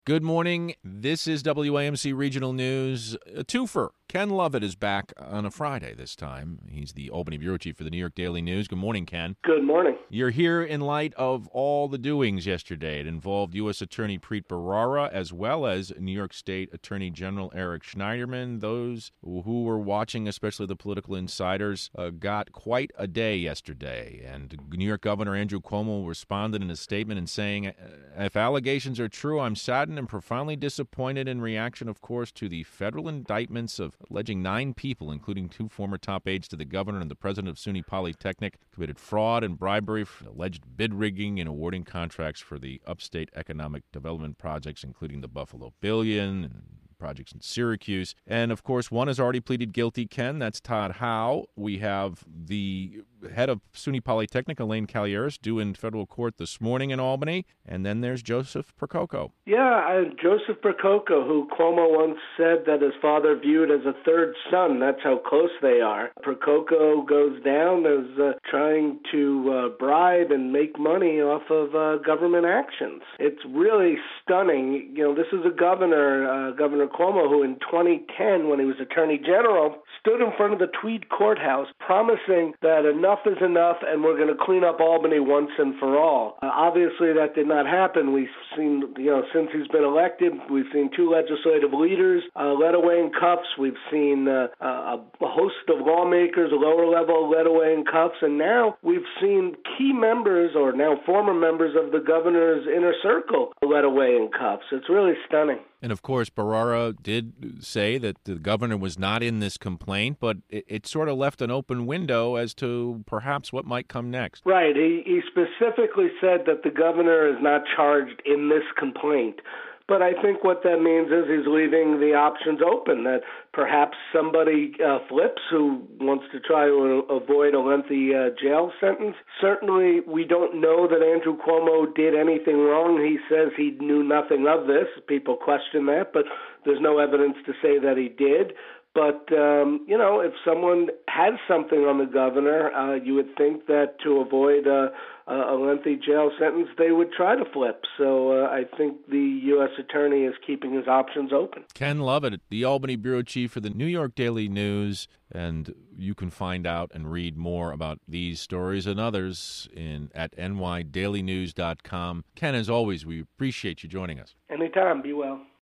Good morning. This is WAMC Regional News. A twofer. Ken Lovett is back on a Friday this time. He's the Albany bureau chief for the New York Daily News. Good morning, Ken. Good morning. You're here in light of all the doings yesterday. It involved U.S. Attorney Preet Bharara as well as New York State Attorney General Eric Schneiderman. Those who were watching, especially the political insiders, got quite a day yesterday. And New York Governor Andrew Cuomo responded in a statement and saying, if allegations are true, I'm saddened and profoundly disappointed in reaction, of course, to the federal indictments of alleging 9 people, including 2 former top aides to the governor and the president of SUNY Polytechnic, committed fraud and bribery for alleged bid rigging in awarding contracts for the upstate economic development projects, including the Buffalo Billion and projects in Syracuse. And, of course, one has already pleaded guilty, Ken. That's Todd Howe. We have the head of SUNY Polytechnic, Elaine Kalieris, due in federal court this morning in Albany. And then there's Joseph Percoco. Yeah, Joseph Percoco, who Cuomo once said that his father viewed as a third son. That's how close they are. Percoco goes down as trying to bribe and make money off of government actions. It's really stunning. You know, this is a governor, Governor Cuomo, who in 2010, when he was Attorney General, stood in front of the Tweed Courthouse promising that enough is enough and we're going to clean up Albany once and for all. Obviously, that did not happen. We've seen, since he's been elected, we've seen 2 legislative leaders led away in cuffs. We've seen a host of lawmakers, lower level, led away in cuffs. And now we've seen key members, or now former members of the governor's inner circle, led away in cuffs. It's really stunning. And, of course, Bharara did say that the governor was not in this complaint, but it sort of left an open window as to perhaps what might come next. Right. He specifically said that the governor is not charged in this complaint. But I think what that means is he's leaving the options open, that perhaps somebody flips who wants to try to avoid a lengthy jail sentence. Certainly, we don't know that Andrew Cuomo did anything wrong. He says he knew nothing of this. People question that, but there's no evidence to say that he did. But, if someone has something on the governor, you would think that to avoid a lengthy jail sentence, they would try to flip. So I think the U.S. attorney is keeping his options open. Ken Lovett, the Albany bureau chief for the New York Daily News, and you can find out and read more about these stories and others at nydailynews.com. Ken, as always, we appreciate you joining us. Anytime. Be well.